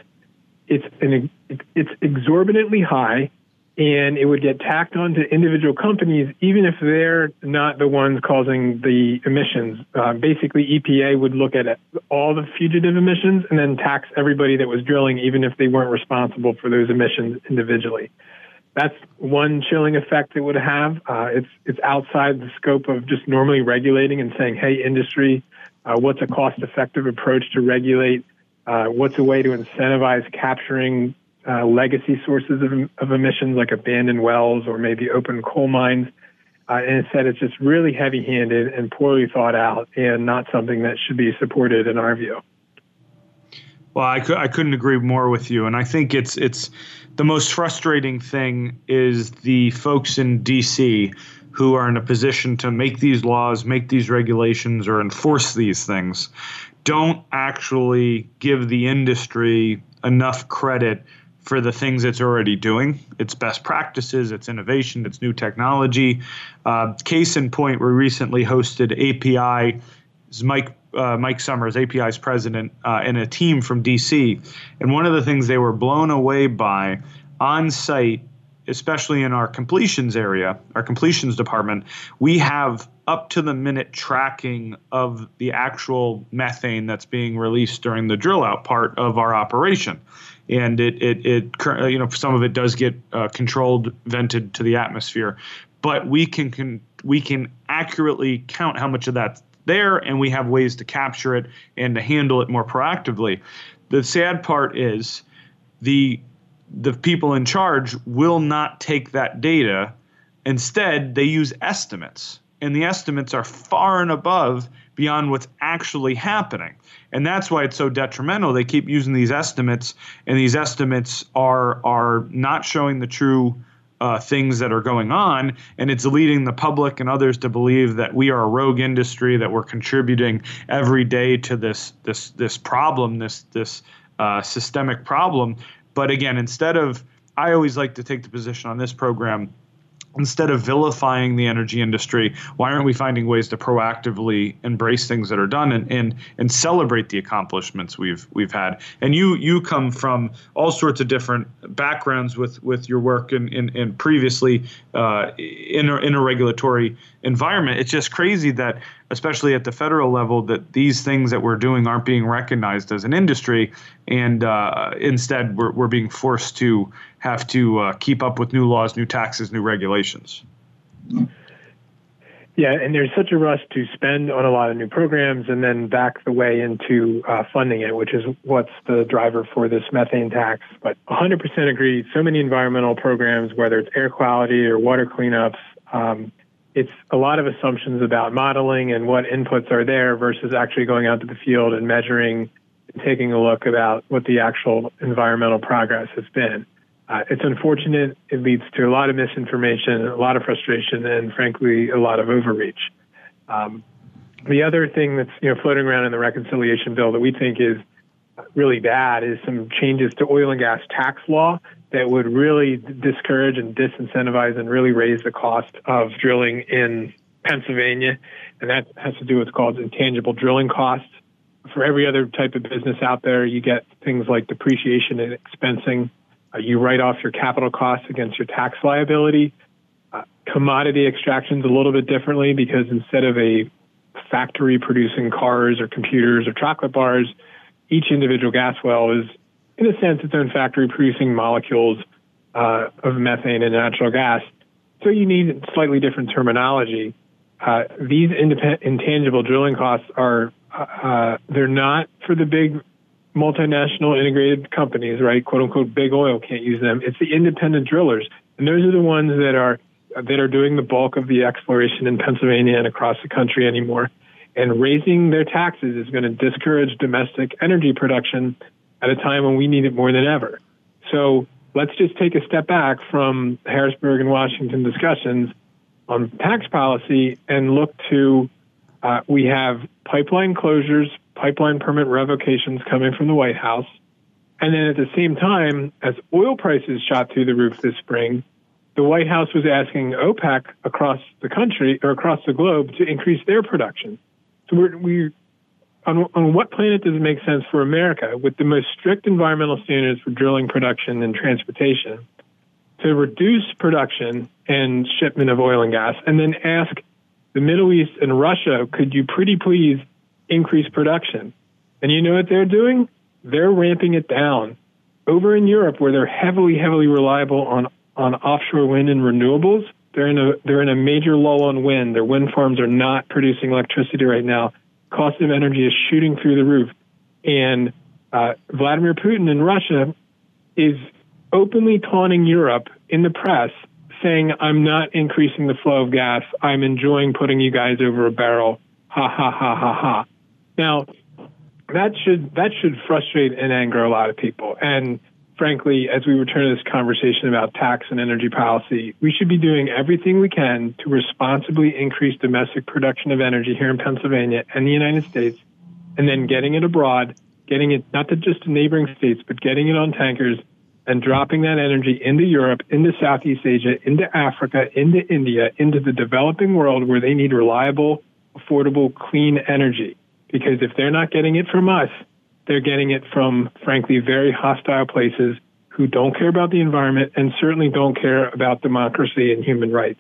It's exorbitantly high, and it would get tacked onto individual companies even if they're not the ones causing the emissions. Basically, EPA would look at all the fugitive emissions and then tax everybody that was drilling even if they weren't responsible for those emissions individually. That's one chilling effect it would have. It's outside the scope of just normally regulating and saying, hey, industry, what's a cost-effective approach to regulate? What's a way to incentivize capturing legacy sources of emissions like abandoned wells or maybe open coal mines? And instead, it's just really heavy-handed and poorly thought out and not something that should be supported in our view. Well, I couldn't agree more with you. And I think it's the most frustrating thing is the folks in D.C. who are in a position to make these laws, make these regulations, or enforce these things, don't actually give the industry enough credit for the things it's already doing. It's best practices, it's innovation, it's new technology. Case in point, we recently hosted API's Mike Summers, API's president, and a team from D.C. And one of the things they were blown away by on site, especially in our completions area, our completions department, we have up-to-the-minute tracking of the actual methane that's being released during the drill-out part of our operation. And it some of it does get controlled, vented to the atmosphere. But we can accurately count how much of that's there, and we have ways to capture it and to handle it more proactively. The sad part is the people in charge will not take that data Instead, they use estimates, and the estimates are far and above beyond what's actually happening. And that's why it's so detrimental. They keep using these estimates, and these estimates are not showing the true things that are going on, and it's leading the public and others to believe that we are a rogue industry, that we're contributing every day to this problem, this systemic problem. But again, I always like to take the position on this program, instead of vilifying the energy industry, why aren't we finding ways to proactively embrace things that are done and celebrate the accomplishments we've had? And you come from all sorts of different backgrounds with your work and previously in a regulatory environment. It's just crazy that, especially at the federal level, that these things that we're doing aren't being recognized as an industry, and instead we're being forced to have to keep up with new laws, new taxes, new regulations. Yeah, and there's such a rush to spend on a lot of new programs and then back the way into funding it, which is what's the driver for this methane tax. But 100% agree, so many environmental programs, whether it's air quality or water cleanups, it's a lot of assumptions about modeling and what inputs are there versus actually going out to the field and measuring and taking a look about what the actual environmental progress has been. It's unfortunate. It leads to a lot of misinformation, a lot of frustration, and frankly, a lot of overreach. The other thing that's floating around in the reconciliation bill that we think is really bad is some changes to oil and gas tax law that would really discourage and disincentivize and really raise the cost of drilling in Pennsylvania. And that has to do with what's called intangible drilling costs. For every other type of business out there, you get things like depreciation and expensing. You write off your capital costs against your tax liability. Commodity extraction's a little bit differently because instead of a factory producing cars or computers or chocolate bars, each individual gas well is, in a sense, its own factory producing molecules of methane and natural gas. So you need slightly different terminology. These intangible drilling costs are, they're not for the big multinational integrated companies, right? Quote unquote, big oil can't use them. It's the independent drillers. And those are the ones that are doing the bulk of the exploration in Pennsylvania and across the country anymore. And raising their taxes is going to discourage domestic energy production at a time when we need it more than ever. So let's just take a step back from Harrisburg and Washington discussions on tax policy and look to, we have pipeline closures, pipeline permit revocations coming from the White House. And then at the same time, as oil prices shot through the roof this spring, the White House was asking OPEC across the country or across the globe to increase their production. So we're on what planet does it make sense for America, with the most strict environmental standards for drilling, production, and transportation, to reduce production and shipment of oil and gas, and then ask the Middle East and Russia, could you pretty please increase production? And you know what they're doing? They're ramping it down. Over in Europe, where they're heavily reliable on offshore wind and renewables, they're in a major lull on wind. Their wind farms are not producing electricity right now. Cost of energy is shooting through the roof. And Vladimir Putin in Russia is openly taunting Europe in the press, saying, I'm not increasing the flow of gas. I'm enjoying putting you guys over a barrel. Ha, ha, ha, ha, ha. Now, that should frustrate and anger a lot of people. And frankly, as we return to this conversation about tax and energy policy, we should be doing everything we can to responsibly increase domestic production of energy here in Pennsylvania and the United States, and then getting it abroad, getting it not to just to neighboring states, but getting it on tankers and dropping that energy into Europe, into Southeast Asia, into Africa, into India, into the developing world where they need reliable, affordable, clean energy. Because if they're not getting it from us, they're getting it from, frankly, very hostile places who don't care about the environment and certainly don't care about democracy and human rights.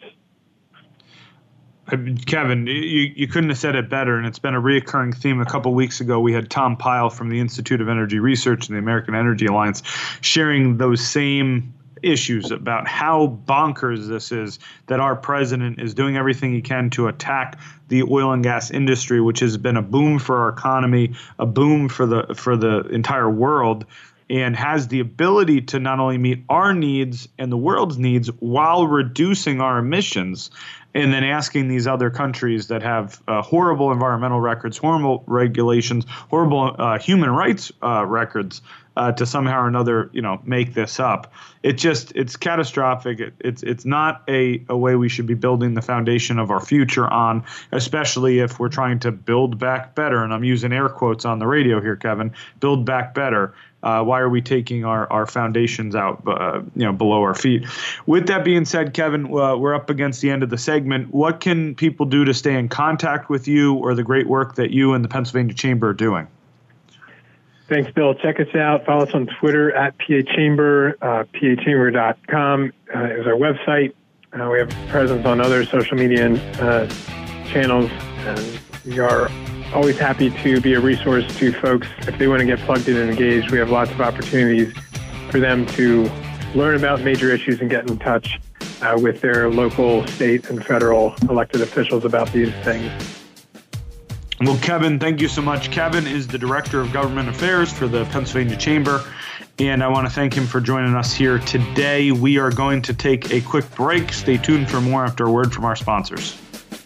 Kevin, you couldn't have said it better, and it's been a reoccurring theme. A couple of weeks ago, we had Tom Pyle from the Institute of Energy Research and the American Energy Alliance sharing those same issues about how bonkers this is, that our president is doing everything he can to attack the oil and gas industry, which has been a boom for our economy, a boom for the entire world. and has the ability to not only meet our needs and the world's needs while reducing our emissions, and then asking these other countries that have horrible environmental records, horrible regulations, horrible human rights records to somehow or another, make this up. It's catastrophic. It's not a way we should be building the foundation of our future on, especially if we're trying to build back better. And I'm using air quotes on the radio here, Kevin, build back better. Why are we taking our foundations out, below our feet? With that being said, Kevin, we're up against the end of the segment. What can people do to stay in contact with you or the great work that you and the Pennsylvania Chamber are doing? Thanks, Bill. Check us out. Follow us on Twitter at PA Chamber, PAChamber.com is our website. We have presence on other social media channels, and we are always happy to be a resource to folks if they want to get plugged in and engaged. We have lots of opportunities for them to learn about major issues and get in touch with their local, state, and federal elected officials about these things. Well, Kevin, thank you so much. Kevin is the Director of Government Affairs for the Pennsylvania Chamber, and I want to thank him for joining us here today. We are going to take a quick break. Stay tuned for more after a word from our sponsors.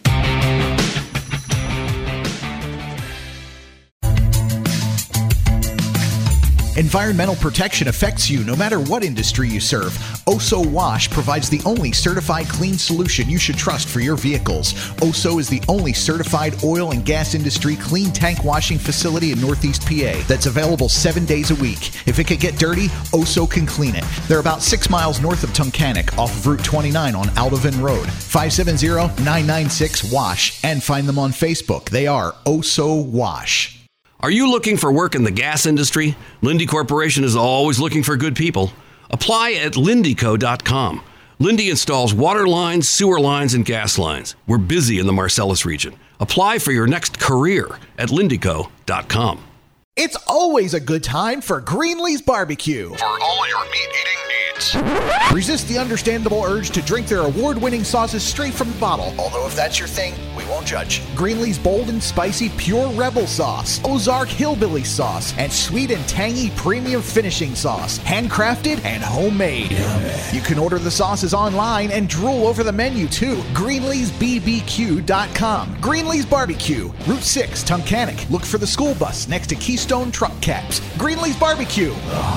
Environmental protection affects you no matter what industry you serve. Oso Wash provides the only certified clean solution you should trust for your vehicles. Oso is the only certified oil and gas industry clean tank washing facility in Northeast PA that's available 7 days a week. If it could get dirty, Oso can clean it. They're about 6 miles north of Tunkhannock off of Route 29 on Aldovan Road. 570-996-WASH and find them on Facebook. They are Oso Wash. Are you looking for work in the gas industry? Linde Corporation is always looking for good people. Apply at lindeco.com. Linde installs water lines, sewer lines, and gas lines. We're busy in the Marcellus region. Apply for your next career at lindeco.com. It's always a good time for Greenlee's Barbecue. For all your meat-eating needs. Resist the understandable urge to drink their award-winning sauces straight from the bottle. Although if that's your thing, we won't judge. Greenlee's bold and spicy Pure Rebel Sauce, Ozark Hillbilly Sauce, and sweet and tangy premium finishing sauce. Handcrafted and homemade. Yummy. You can order the sauces online and drool over the menu too. Greenlee'sBBQ.com. Greenlee's Barbecue, Route 6, Tunkhannock. Look for the school bus next to Keystone Truck Caps. Greenlee's Barbecue.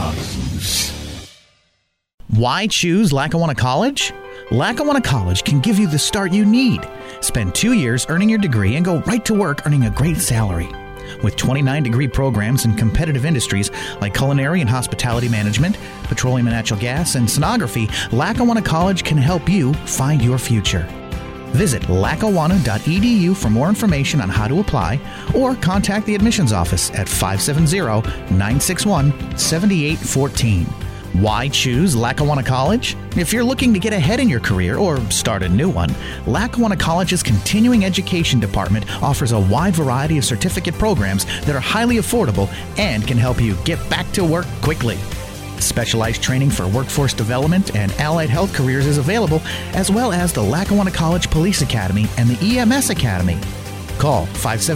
Why choose Lackawanna College? Lackawanna College can give you the start you need. Spend 2 years earning your degree and go right to work earning a great salary. With 29 degree programs in competitive industries like culinary and hospitality management, petroleum and natural gas, and sonography, Lackawanna College can help you find your future. Visit lackawanna.edu for more information on how to apply or contact the admissions office at 570-961-7814. Why choose Lackawanna College? If you're looking to get ahead in your career or start a new one, Lackawanna College's continuing education department offers a wide variety of certificate programs that are highly affordable and can help you get back to work quickly. Specialized training for workforce development and allied health careers is available, as well as the Lackawanna College Police Academy and the EMS Academy. Call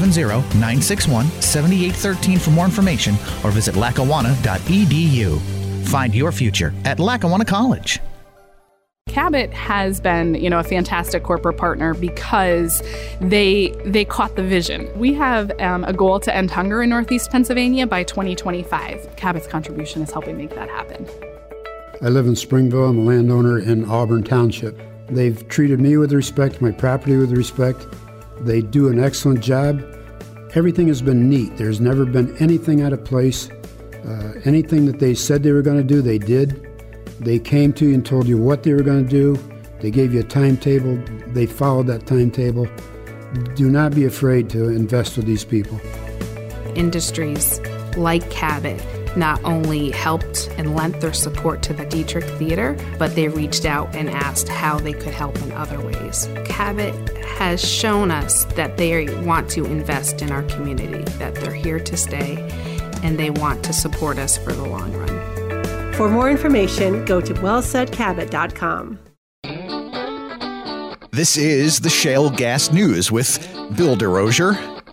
570-961-7813 for more information or visit lackawanna.edu. Find your future at Lackawanna College. Cabot has been, a fantastic corporate partner because they caught the vision. We have a goal to end hunger in Northeast Pennsylvania by 2025. Cabot's contribution is helping make that happen. I live in Springville. I'm a landowner in Auburn Township. They've treated me with respect, my property with respect. They do an excellent job. Everything has been neat. There's never been anything out of place. Anything that they said they were going to do, they did. They came to you and told you what they were going to do. They gave you a timetable. They followed that timetable. Do not be afraid to invest with these people. Industries like Cabot not only helped and lent their support to the Dietrich Theater, but they reached out and asked how they could help in other ways. Cabot has shown us that they want to invest in our community, that they're here to stay, and they want to support us for the long run. For more information, go to wellsaidcabot.com. This is the Shale Gas News with Bill DeRosier,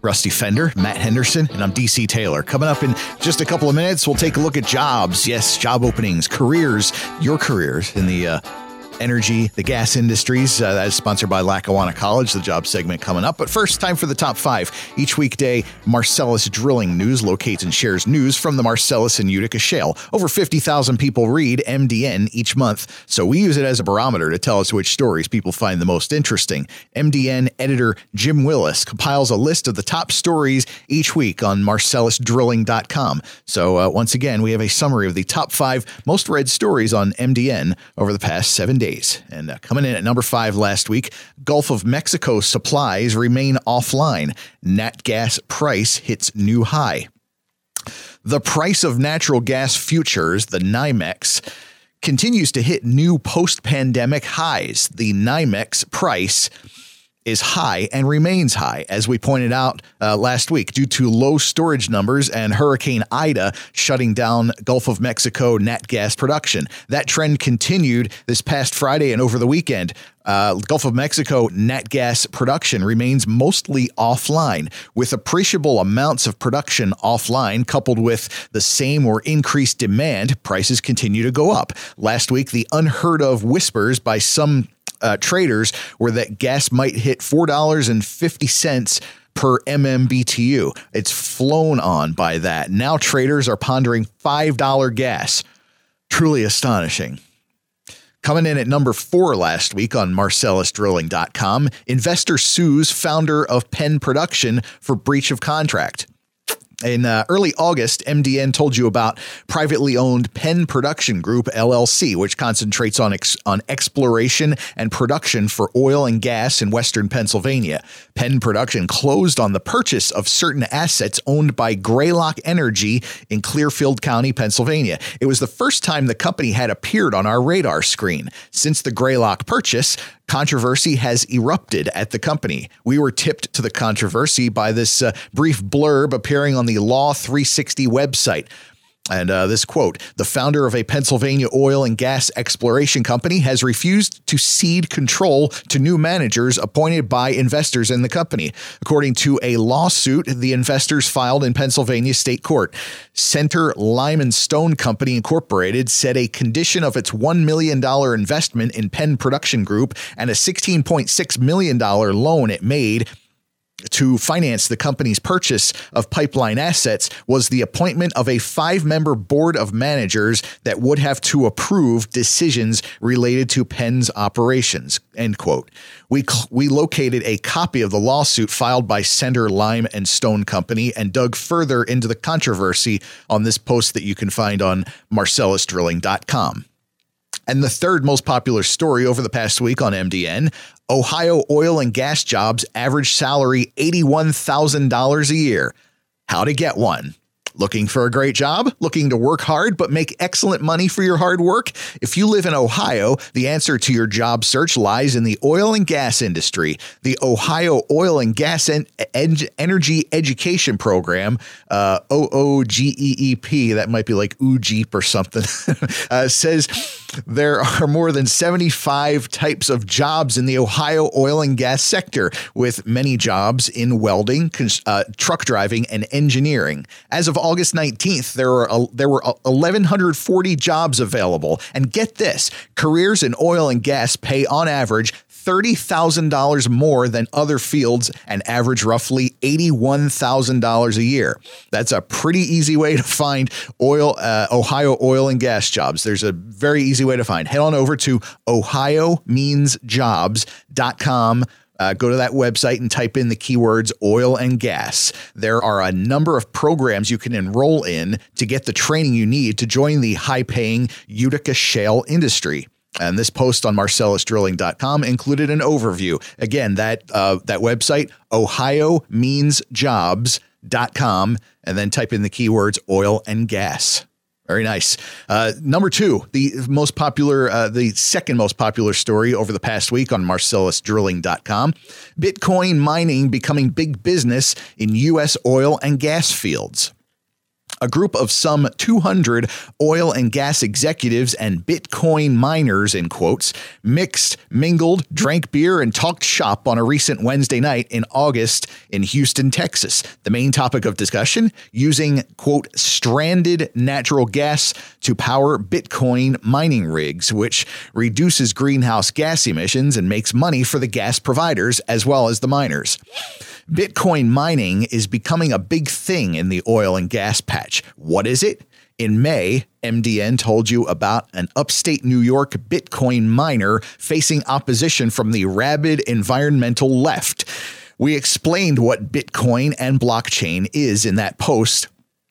Rusty Fender, Matt Henderson, and I'm DC Taylor. Coming up in just a couple of minutes, we'll take a look at jobs. Yes, job openings, careers, your careers in the energy, the gas industries. That is sponsored by Lackawanna College, the job segment coming up. But first, time for the top 5. Each weekday, Marcellus Drilling News locates and shares news from the Marcellus and Utica Shale. Over 50,000 people read MDN each month, so we use it as a barometer to tell us which stories people find the most interesting. MDN editor Jim Willis compiles a list of the top stories each week on marcellusdrilling.com. So once again, we have a summary of the top 5 most read stories on MDN over the past 7 days. And coming in at number 5 last week, Gulf of Mexico supplies remain offline. Nat gas price hits new high. The price of natural gas futures, the NYMEX, continues to hit new post-pandemic highs. The NYMEX price is high and remains high, as we pointed out last week, due to low storage numbers and Hurricane Ida shutting down Gulf of Mexico nat gas production. That trend continued this past Friday and over the weekend. Gulf of Mexico nat gas production remains mostly offline, with appreciable amounts of production offline coupled with the same or increased demand. Prices continue to go up. Last week, the unheard of whispers by some traders were that gas might hit $4.50 per MMBTU. It's flown on by that. Now traders are pondering $5 gas. Truly astonishing. Coming in at number 4 last week on marcellusdrilling.com, investor sues founder of Penn Production for breach of contract. In early August, MDN told you about privately owned Penn Production Group, LLC, which concentrates on exploration and production for oil and gas in western Pennsylvania. Penn Production closed on the purchase of certain assets owned by Greylock Energy in Clearfield County, Pennsylvania. It was the first time the company had appeared on our radar screen. Since the Greylock purchase, controversy has erupted at the company. We were tipped to the controversy by this brief blurb appearing on the Law 360 website. And this quote, the founder of a Pennsylvania oil and gas exploration company has refused to cede control to new managers appointed by investors in the company. According to a lawsuit the investors filed in Pennsylvania state court, Center Lime and Stone Company Incorporated said a condition of its $1 million investment in Penn Production Group and a $16.6 million loan it made to finance the company's purchase of pipeline assets was the appointment of a 5-member board of managers that would have to approve decisions related to Penn's operations, end quote. We located a copy of the lawsuit filed by Center Lime and Stone Company and dug further into the controversy on this post that you can find on marcellusdrilling.com. And the third most popular story over the past week on MDN, Ohio oil and gas jobs average salary $81,000 a year. How to get one. Looking for a great job? Looking to work hard but make excellent money for your hard work? If you live in Ohio, the answer to your job search lies in the oil and gas industry. The Ohio Oil and Gas Energy Education Program, OOGEEP, that might be like OOGEEP or something, says there are more than 75 types of jobs in the Ohio oil and gas sector, with many jobs in welding, truck driving, and engineering. As of August 19th, there were 1,140 jobs available. And get this, careers in oil and gas pay on average $30,000 more than other fields and average roughly $81,000 a year. That's a pretty easy way to find Ohio oil and gas jobs. There's a very easy way to find. Head on over to ohiomeansjobs.com. Go to that website and type in the keywords oil and gas. There are a number of programs you can enroll in to get the training you need to join the high-paying Utica shale industry. And this post on marcellusdrilling.com included an overview. Again, that website, ohiomeansjobs.com, and then type in the keywords oil and gas. Very nice. Number 2, the second most popular story over the past week on marcellusdrilling.com. Bitcoin mining becoming big business in U.S. oil and gas fields. A group of some 200 oil and gas executives and Bitcoin miners, in quotes, mixed, mingled, drank beer, and talked shop on a recent Wednesday night in August in Houston, Texas. The main topic of discussion, using, quote, stranded natural gas to power Bitcoin mining rigs, which reduces greenhouse gas emissions and makes money for the gas providers as well as the miners. Bitcoin mining is becoming a big thing in the oil and gas patch. What is it? In May, MDN told you about an upstate New York Bitcoin miner facing opposition from the rabid environmental left. We explained what Bitcoin and blockchain is in that post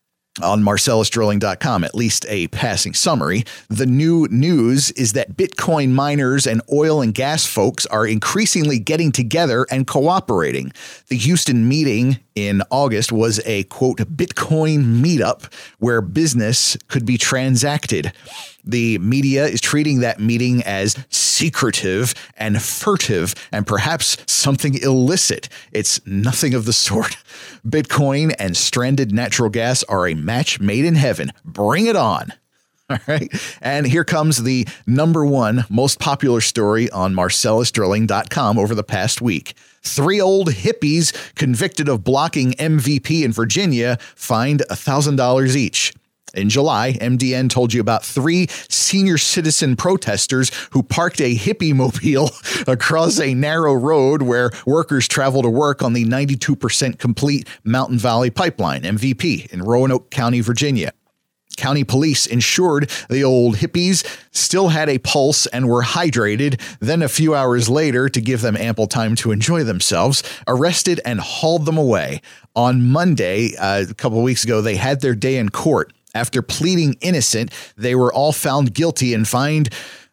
on MarcellusDrilling.com, at least a passing summary. The new news is that Bitcoin miners and oil and gas folks are increasingly getting together and cooperating. The Houston meeting in August was a, quote, Bitcoin meetup where business could be transacted. The media is treating that meeting as secretive and furtive and perhaps something illicit. It's nothing of the sort. Bitcoin and stranded natural gas are a match made in heaven. Bring it on. All right. And here comes the number one most popular story on MarcellusDrilling.com over the past week. 3 old hippies convicted of blocking MVP in Virginia fined $1,000 each. In July, MDN told you about 3 senior citizen protesters who parked a hippie mobile across a narrow road where workers travel to work on the 92% complete Mountain Valley Pipeline, MVP, in Roanoke County, Virginia. County police ensured the old hippies still had a pulse and were hydrated. Then a few hours later, to give them ample time to enjoy themselves, arrested and hauled them away. On Monday, a couple of weeks ago, they had their day in court. After pleading innocent, they were all found guilty and fined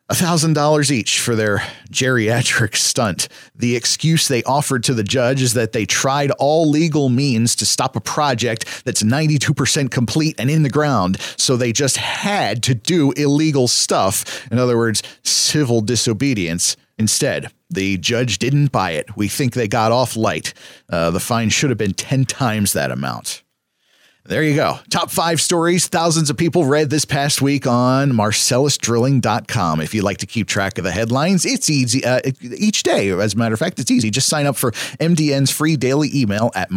$1,000 each for their geriatric stunt. The excuse they offered to the judge is that they tried all legal means to stop a project that's 92% complete and in the ground, so they just had to do illegal stuff. In other words, civil disobedience. Instead, the judge didn't buy it. We think they got off light. The fine should have been 10 times that amount. There you go. Top 5 stories thousands of people read this past week on MarcellusDrilling.com. If you'd like to keep track of the headlines, it's easy each day. As a matter of fact, it's easy. Just sign up for MDN's free daily email at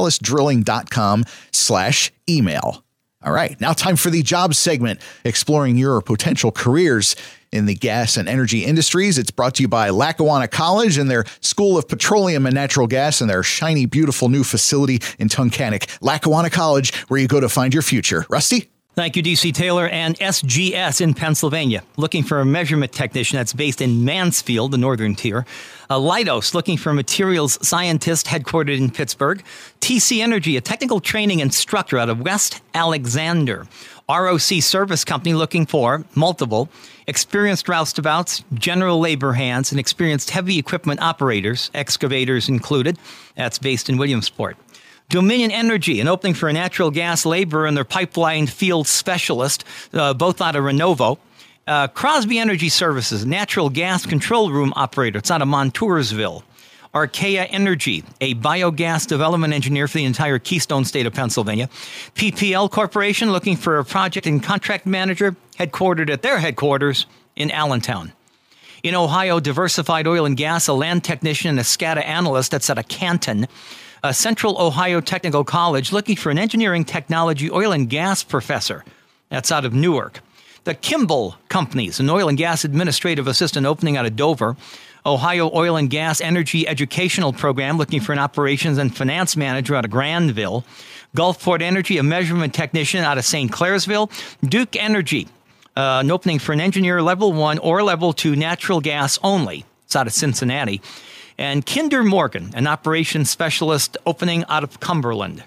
MarcellusDrilling.com/email. All right, now time for the jobs segment, exploring your potential careers in the gas and energy industries. It's brought to you by Lackawanna College and their School of Petroleum and Natural Gas and their shiny, beautiful new facility in Tunkhannock. Lackawanna College, where you go to find your future. Rusty? Thank you, D.C. Taylor. And SGS in Pennsylvania, looking for a measurement technician that's based in Mansfield, the northern tier. Leidos, looking for a materials scientist headquartered in Pittsburgh. TC Energy, a technical training instructor out of West Alexander. ROC Service Company, looking for multiple experienced roustabouts, general labor hands, and experienced heavy equipment operators, excavators included. That's based in Williamsport. Dominion Energy, an opening for a natural gas laborer and their pipeline field specialist, both out of Renovo. Crosby Energy Services, natural gas control room operator. It's out of Montoursville. Archaea Energy, a biogas development engineer for the entire Keystone State of Pennsylvania. PPL Corporation, looking for a project and contract manager, headquartered at their headquarters in Allentown. In Ohio, Diversified Oil and Gas, a land technician and a SCADA analyst. That's out of Canton. Central Ohio Technical College, looking for an engineering technology oil and gas professor. That's out of Newark. The Kimball Companies, an oil and gas administrative assistant opening out of Dover. Ohio Oil and Gas Energy Educational Program, looking for an operations and finance manager out of Granville. Gulfport Energy, a measurement technician out of St. Clairsville. Duke Energy, an opening for an engineer level 1 or level 2 natural gas only. It's out of Cincinnati. And Kinder Morgan, an operations specialist opening out of Cumberland.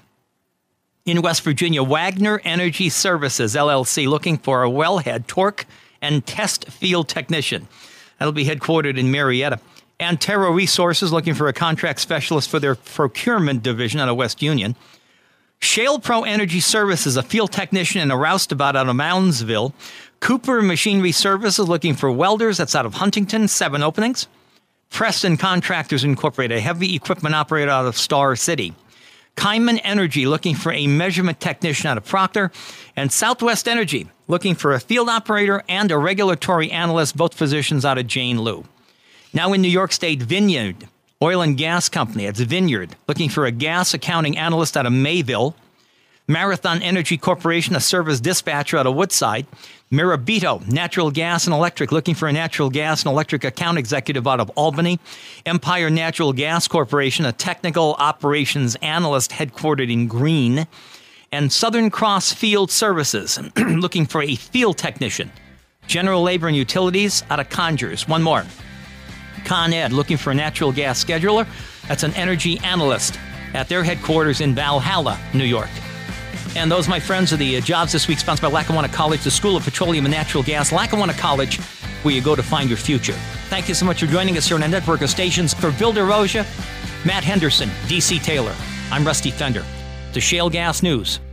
In West Virginia, Wagner Energy Services, LLC, looking for a wellhead torque and test field technician. That'll be headquartered in Marietta. Antero Resources, looking for a contract specialist for their procurement division out of West Union. Shale Pro Energy Services, a field technician and a roustabout out of Moundsville. Cooper Machinery Services, looking for welders. That's out of Huntington, 7 openings. Preston Contractors Incorporated, a heavy equipment operator out of Star City. Kaiman Energy, looking for a measurement technician out of Proctor. And Southwest Energy, looking for a field operator and a regulatory analyst, both positions out of Jane Lew. Now in New York State, Vineyard Oil and Gas Company, it's Vineyard, looking for a gas accounting analyst out of Mayville. Marathon Energy Corporation, a service dispatcher out of Woodside. Mirabito Natural Gas and Electric, looking for a natural gas and electric account executive out of Albany. Empire Natural Gas Corporation, a technical operations analyst headquartered in Greene. And Southern Cross Field Services, looking for a field technician. General Labor and Utilities out of Conyers. One more. Con Ed, looking for a natural gas scheduler. That's an energy analyst at their headquarters in Valhalla, New York. And those, my friends, are the jobs this week sponsored by Lackawanna College, the School of Petroleum and Natural Gas. Lackawanna College, where you go to find your future. Thank you so much for joining us here on our network of stations. For Bill DeRosia, Matt Henderson, DC Taylor, I'm Rusty Fender. The Shale Gas News.